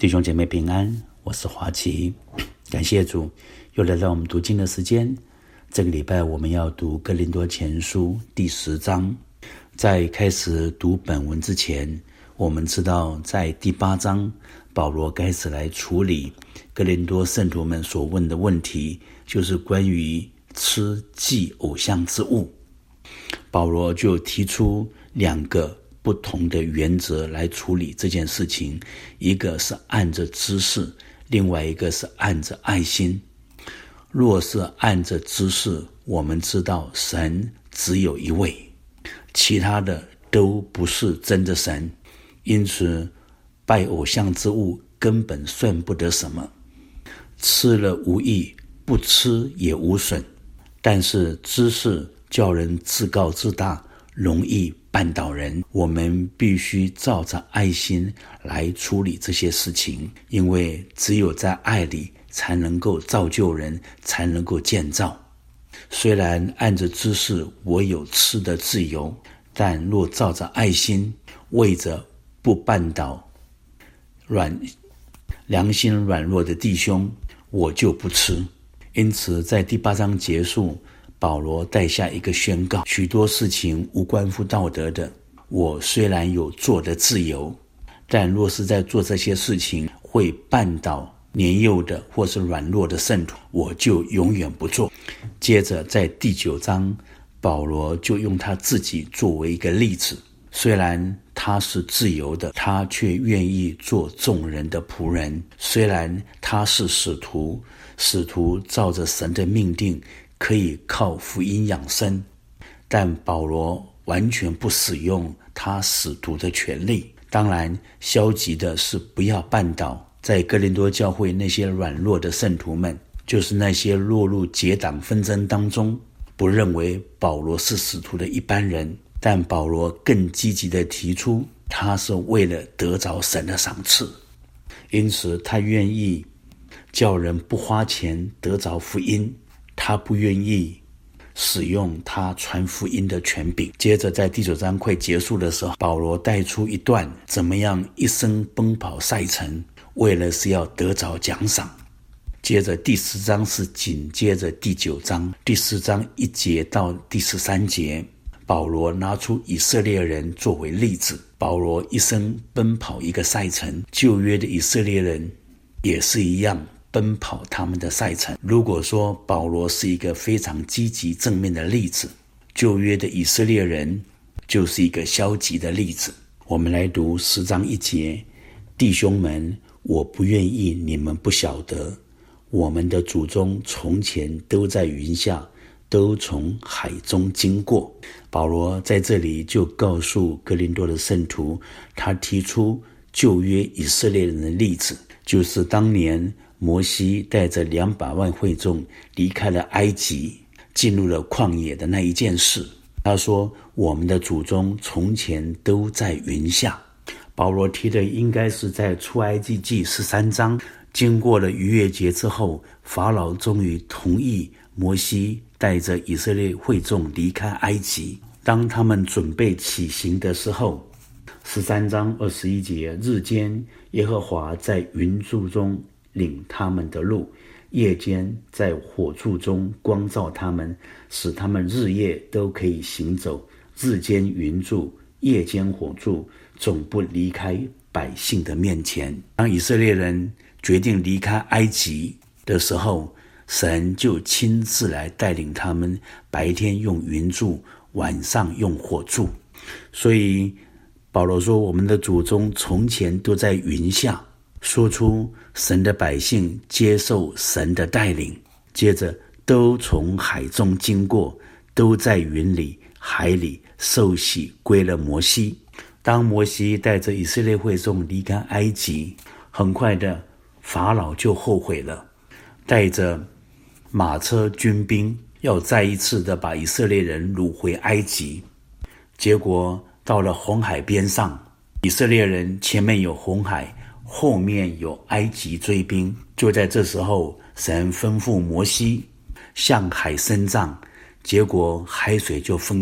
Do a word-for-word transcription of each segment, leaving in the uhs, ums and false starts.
弟兄姐妹平安，我是华奇。感谢主又来到我们读经的时间。这个礼拜我们要读哥林多前书第十章。在开始读本文之前，我们知道在第八章保罗开始来处理哥林多圣徒们所问的问题，就是关于吃祭偶像之物。保罗就提出两个不同的原则来处理这件事情，一个是按着知识，另外一个是按着爱心。若是按着知识，我们知道神只有一位，其他的都不是真的神，因此拜偶像之物根本算不得什么，吃了无益，不吃也无损。但是知识叫人自高自大，容易绊倒人，我们必须照着爱心来处理这些事情，因为只有在爱里才能够造就人，才能够建造。虽然按着知识我有吃的自由，但若照着爱心，为着不绊倒软良心软弱的弟兄，我就不吃。因此在第八章结束，保罗带下一个宣告，许多事情无关乎道德的，我虽然有做的自由，但若是在做这些事情会绊倒年幼的或是软弱的圣徒，我就永远不做。接着在第九章，保罗就用他自己作为一个例子，虽然他是自由的，他却愿意做众人的仆人。虽然他是使徒，使徒照着神的命定可以靠福音养生，但保罗完全不使用他使徒的权利。当然，消极的是不要绊倒在哥林多教会那些软弱的圣徒们，就是那些落入结党纷争当中，不认为保罗是使徒的一般人。但保罗更积极地提出，他是为了得着神的赏赐，因此他愿意叫人不花钱得着福音，他不愿意使用他传福音的权柄。接着在第九章快结束的时候，保罗带出一段怎么样一生奔跑赛程，为了是要得着奖赏。接着第十章是紧接着第九章，第十章一节到第十三节，保罗拿出以色列人作为例子。保罗一生奔跑一个赛程，旧约的以色列人也是一样奔跑他们的赛程。如果说保罗是一个非常积极正面的例子，旧约的以色列人就是一个消极的例子。我们来读十章一节，弟兄们，我不愿意你们不晓得，我们的祖宗从前都在云下，都从海中经过。保罗在这里就告诉哥林多的圣徒，他提出旧约以色列人的例子，就是当年摩西带着两百万会众离开了埃及，进入了旷野的那一件事。他说我们的祖宗从前都在云下。保罗提的应该是在出埃及记十三章，经过了逾越节之后，法老终于同意摩西带着以色列会众离开埃及。当他们准备起行的时候，十三章二十一节，日间耶和华在云柱中领他们的路，夜间在火柱中光照他们，使他们日夜都可以行走。日间云柱，夜间火柱，总不离开百姓的面前。当以色列人决定离开埃及的时候，神就亲自来带领他们，白天用云柱，晚上用火柱。所以保罗说我们的祖宗从前都在云下，说出神的百姓接受神的带领。接着都从海中经过，都在云里海里受洗归了摩西。当摩西带着以色列会众离开埃及，很快的法老就后悔了，带着马车军兵要再一次的把以色列人掳回埃及。结果到了红海边上，以色列人前面有红海，后面有埃及追兵。就在这时候，神吩咐摩西向海伸杖，结果海水就分开。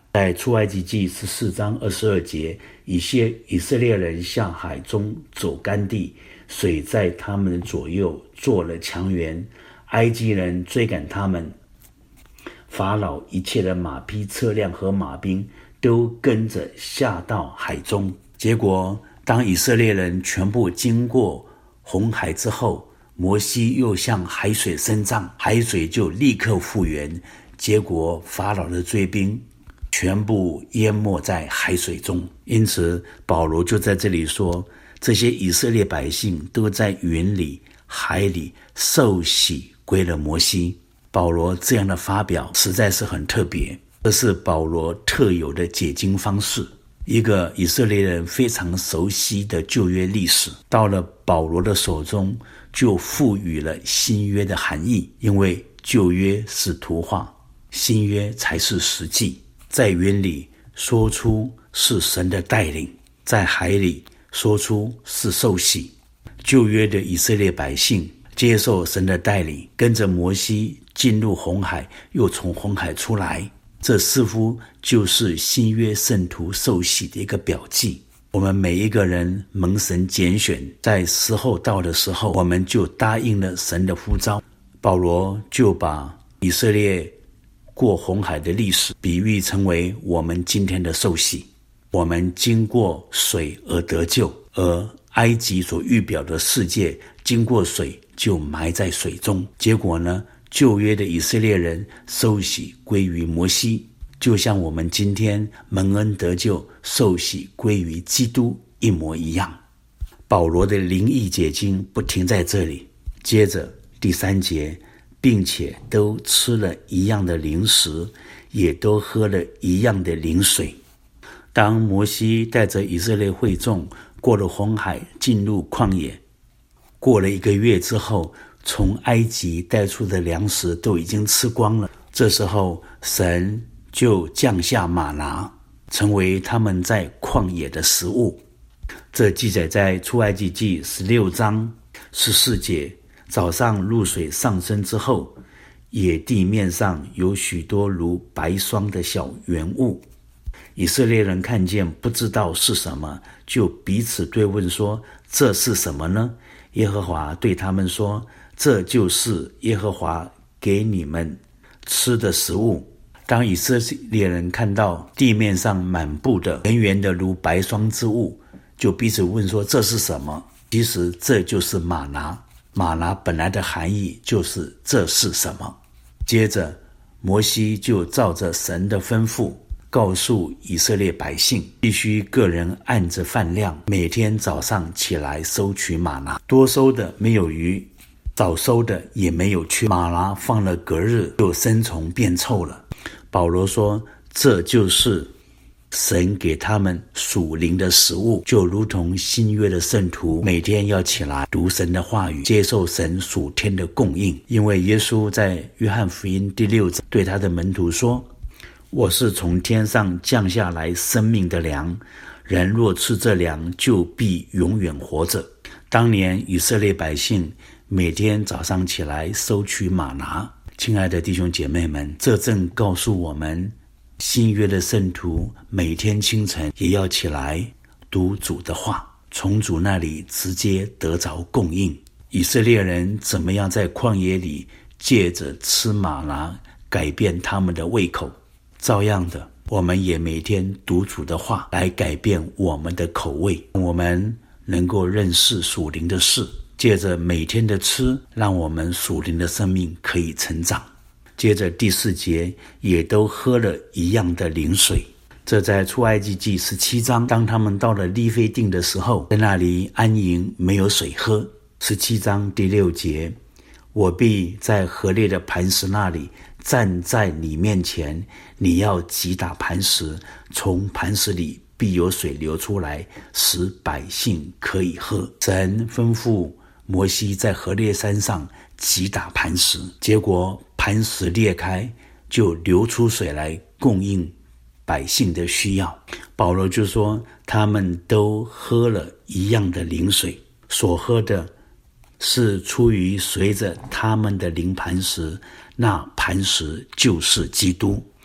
在出埃及记十四章二十二节，以些以色列人下海中走干地，水在他们的左右做了墙垣，埃及人追赶他们，法老一切的马匹车辆和马兵都跟着下到海中。结果当以色列人全部经过红海之后，摩西又向海水伸张，海水就立刻复原，结果法老的追兵全部淹没在海水中。因此保罗就在这里说，这些以色列百姓都在云里海里受洗归了摩西。保罗这样的发表实在是很特别，这是保罗特有的解经方式，一个以色列人非常熟悉的旧约历史，到了保罗的手中就赋予了新约的含义。因为旧约是图画，新约才是实际。在云里说出是神的带领，在海里说出是受洗。旧约的以色列百姓接受神的带领，跟着摩西进入红海，又从红海出来，这似乎就是新约圣徒受洗的一个表记。我们每一个人蒙神拣选，在时候到的时候，我们就答应了神的呼召。保罗就把以色列过红海的历史比喻成为我们今天的受洗。我们经过水而得救，而埃及所预表的世界经过水就埋在水中。结果呢，旧约的以色列人受洗归于摩西，就像我们今天蒙恩得救受洗归于基督一模一样。保罗的灵意解经不停在这里，接着第三节，并且都吃了一样的灵食，也都喝了一样的灵水。当摩西带着以色列会众过了红海，进入旷野，过了一个月之后，从埃及带出的粮食都已经吃光了。这时候神就降下玛拿，成为他们在旷野的食物。这记载在出埃及记十六章十四节。早上露水上升之后，野地面上有许多如白霜的小圆物，以色列人看见不知道是什么，就彼此对问说，这是什么呢？耶和华对他们说，这就是耶和华给你们吃的食物。当以色列人看到地面上满布的圆圆的如白霜之物，就彼此问说，这是什么？其实这就是玛拿。玛拿本来的含义就是这是什么。接着摩西就照着神的吩咐告诉以色列百姓，必须个人按着饭量，每天早上起来收取玛拿，多收的没有余，少收的也没有缺。玛拿放了隔日就生虫变臭了。保罗说，这就是神给他们属灵的食物，就如同新约的圣徒每天要起来读神的话语，接受神属天的供应。因为耶稣在约翰福音第六章对他的门徒说，我是从天上降下来生命的粮，人若吃这粮，就必永远活着。当年以色列百姓每天早上起来收取玛拿。亲爱的弟兄姐妹们，这正告诉我们，新约的圣徒每天清晨也要起来读主的话，从主那里直接得着供应。以色列人怎么样在旷野里借着吃玛拿改变他们的胃口，照样的我们也每天读主的话来改变我们的口味，我们能够认识属灵的事，借着每天的吃，让我们属灵的生命可以成长。接着第四节，也都喝了一样的灵水。这在出埃及记十七章，当他们到了利非定的时候，在那里安营，没有水喝。十七章第六节，我必在河烈的磐石那里站在你面前，你要击打磐石，从磐石里必有水流出来，使百姓可以喝。神吩咐摩西在河烈山上击打磐石，结果磐石裂开，就流出水来供应百姓的需要。保罗就说，他们都喝了一样的灵水，所喝的是出于随着他们的灵磐石，那磐石就是基督。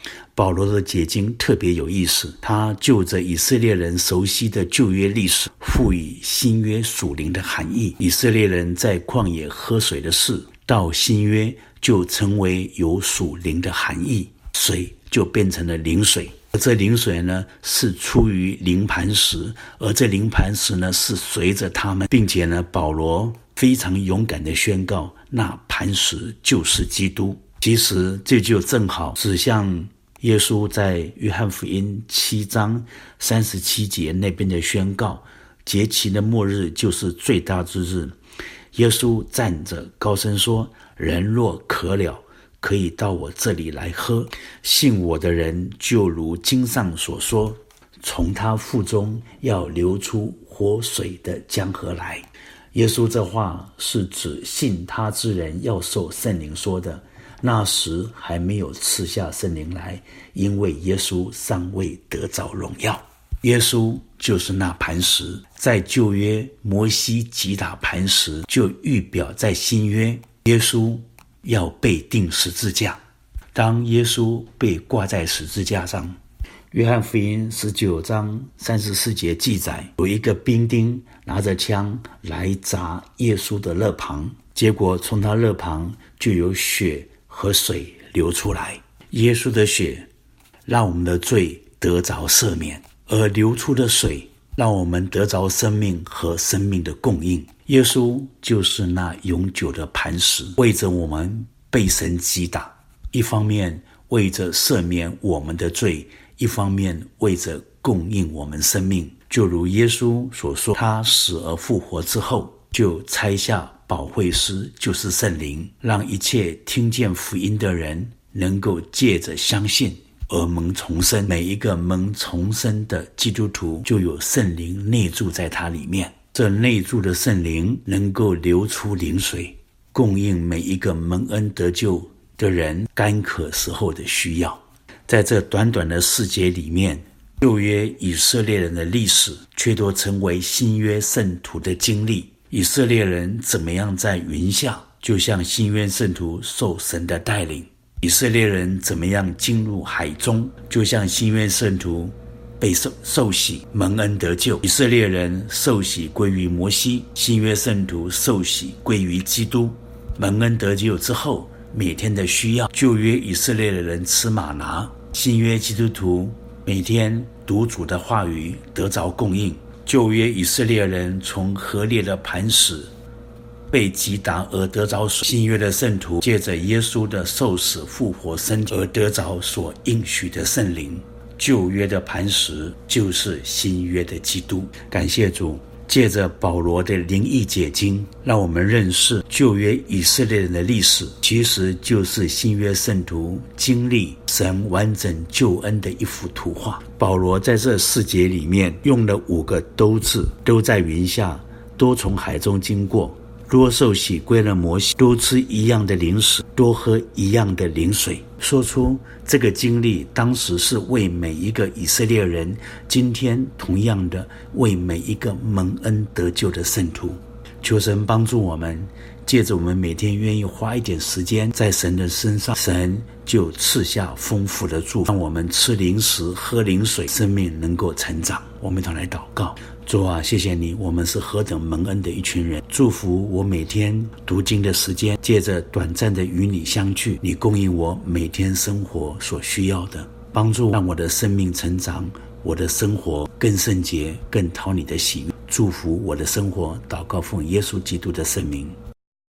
保罗的解经特别有意思，他就着以色列人熟悉的旧约历史，赋予新约属灵的含义。以色列人在旷野喝水的事，到新约就成为有属灵的含义，水就变成了灵水。而这灵水呢，是出于灵磐石，而这灵磐石呢，是随着他们，并且呢，保罗非常勇敢地宣告，那磐石就是基督。其实这就正好指向耶稣在约翰福音七章三十七节那边的宣告，节期的末日就是最大之日。耶稣站着高声说，人若渴了，可以到我这里来喝，信我的人就如经上所说，从他腹中要流出活水的江河来。耶稣这话是指信他之人要受圣灵说的，那时还没有赐下圣灵来，因为耶稣尚未得着荣耀。耶稣就是那磐石，在旧约摩西击打磐石，就预表在新约耶稣要被钉十字架。当耶稣被挂在十字架上，约翰福音十九章三十四节记载，有一个兵丁拿着枪来砸耶稣的肋旁，结果从他肋旁就有血和水流出来。耶稣的血让我们的罪得着赦免，而流出的水让我们得着生命和生命的供应。耶稣就是那永久的磐石，为着我们被神击打，一方面为着赦免我们的罪，一方面为着供应我们生命。就如耶稣所说，他死而复活之后，就差下保惠师，就是圣灵，让一切听见福音的人能够借着相信而蒙重生。每一个蒙重生的基督徒就有圣灵内住在他里面，这内住的圣灵能够流出灵水，供应每一个蒙恩得救的人干渴时候的需要。在这短短的四节里面，旧约以色列人的历史却都成为新约圣徒的经历。以色列人怎么样在云下，就像新约圣徒受神的带领；以色列人怎么样进入海中，就像新约圣徒被 受, 受洗蒙恩得救。以色列人受洗归于摩西，新约圣徒受洗归于基督。蒙恩得救之后，每天的需要，旧约以色列的人吃玛拿，新约基督徒每天读主的话语得着供应。旧约以色列人从河烈的磐石被击打而得着水，新约的圣徒借着耶稣的受死复活升而得着所应许的圣灵。旧约的磐石就是新约的基督。感谢主，借着保罗的灵意解经，让我们认识旧约以色列人的历史，其实就是新约圣徒经历神完整救恩的一幅图画。保罗在这四节里面用了五个都字，都在云下，都从海中经过，多受洗归了摩西，多吃一样的灵食，多喝一样的灵水。说出这个经历当时是为每一个以色列人，今天同样的为每一个蒙恩得救的圣徒。求神帮助我们，借着我们每天愿意花一点时间在神的身上，神就赐下丰富的祝福，让我们吃灵食喝灵水，生命能够成长。我们一同来祷告。主啊，谢谢你，我们是何等蒙恩的一群人。祝福我每天读经的时间，借着短暂的与你相聚，你供应我每天生活所需要的，帮助让我的生命成长，我的生活更圣洁，更讨你的喜悦。祝福我的生活，祷告奉耶稣基督的圣名，